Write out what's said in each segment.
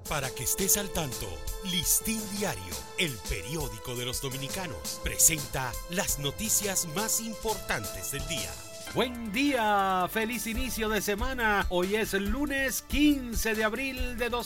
Para que estés al tanto, Listín Diario, el periódico de los dominicanos, presenta las noticias más importantes del día. Buen día, feliz inicio de semana. Hoy es el lunes 15 de abril de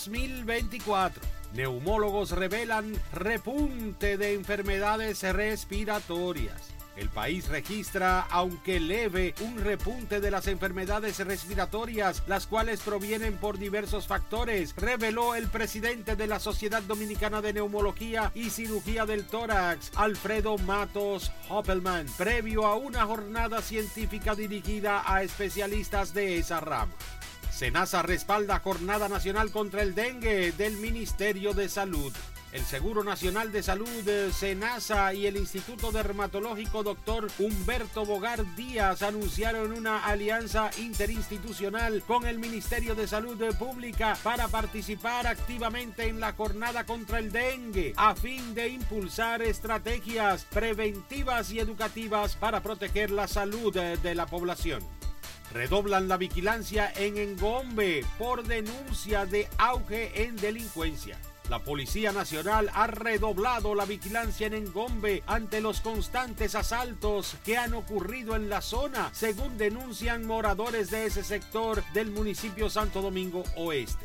2024. Neumólogos revelan repunte de enfermedades respiratorias. El país registra, aunque leve, un repunte de las enfermedades respiratorias, las cuales provienen por diversos factores, reveló el presidente de la Sociedad Dominicana de Neumología y Cirugía del Tórax, Alfredo Matos Hoppelman, previo a una jornada científica dirigida a especialistas de esa rama. SENASA respalda Jornada Nacional contra el Dengue del Ministerio de Salud. El Seguro Nacional de Salud, SENASA y el Instituto Dermatológico Dr. Humberto Bogar Díaz anunciaron una alianza interinstitucional con el Ministerio de Salud Pública para participar activamente en la jornada contra el dengue, a fin de impulsar estrategias preventivas y educativas para proteger la salud de la población. Redoblan la vigilancia en Engombe por denuncia de auge en delincuencia. La Policía Nacional ha redoblado la vigilancia en Engombe ante los constantes asaltos que han ocurrido en la zona, según denuncian moradores de ese sector del municipio Santo Domingo Oeste.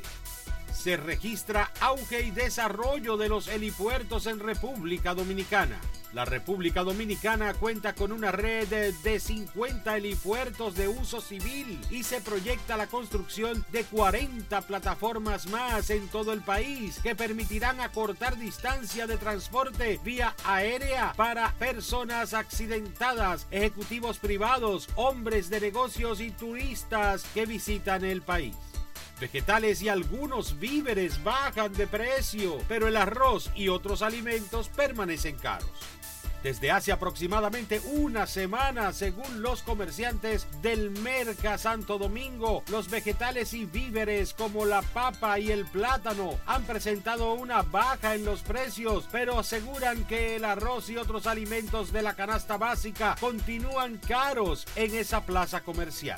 Se registra auge y desarrollo de los helipuertos en República Dominicana. La República Dominicana cuenta con una red de 50 helipuertos de uso civil y se proyecta la construcción de 40 plataformas más en todo el país que permitirán acortar distancia de transporte vía aérea para personas accidentadas, ejecutivos privados, hombres de negocios y turistas que visitan el país. Vegetales y algunos víveres bajan de precio, pero el arroz y otros alimentos permanecen caros. Desde hace aproximadamente una semana, según los comerciantes del Merca Santo Domingo, los vegetales y víveres como la papa y el plátano han presentado una baja en los precios, pero aseguran que el arroz y otros alimentos de la canasta básica continúan caros en esa plaza comercial.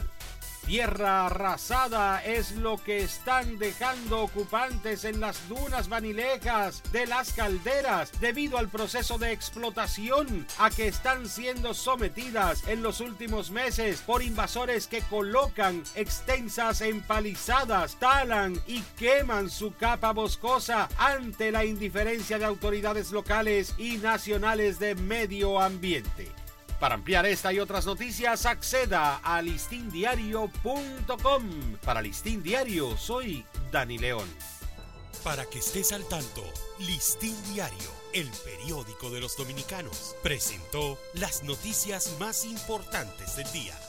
Tierra arrasada es lo que están dejando ocupantes en las dunas vanilejas de las calderas debido al proceso de explotación a que están siendo sometidas en los últimos meses por invasores que colocan extensas empalizadas, talan y queman su capa boscosa ante la indiferencia de autoridades locales y nacionales de medio ambiente. Para ampliar esta y otras noticias, acceda a listindiario.com. Para Listín Diario, soy Dani León. Para que estés al tanto, Listín Diario, el periódico de los dominicanos, presentó las noticias más importantes del día.